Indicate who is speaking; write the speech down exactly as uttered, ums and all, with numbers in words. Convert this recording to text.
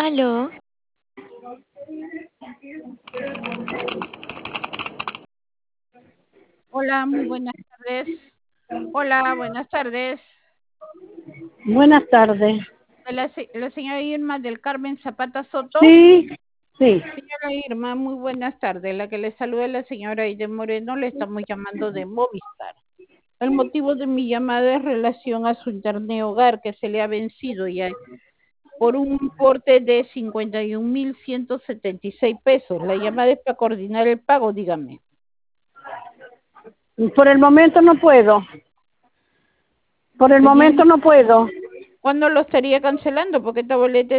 Speaker 1: Aló.
Speaker 2: Hola, muy buenas tardes. Hola, buenas tardes.
Speaker 3: Buenas tardes.
Speaker 2: La, se- la señora Irma del Carmen Zapata Soto.
Speaker 3: Sí, sí.
Speaker 2: Señora Irma, muy buenas tardes. La que le saluda es la señora Aide Moreno, le estamos llamando de Movistar. El motivo de mi llamada es relación a su internet hogar que se le ha vencido ya por un importe de cincuenta y un mil ciento setenta y seis pesos. La llamada es para coordinar el pago, dígame.
Speaker 3: Por el momento no puedo. Por el
Speaker 2: Tenía,
Speaker 3: momento no puedo.
Speaker 2: ¿cuándo lo estaría cancelando? Porque esta boleta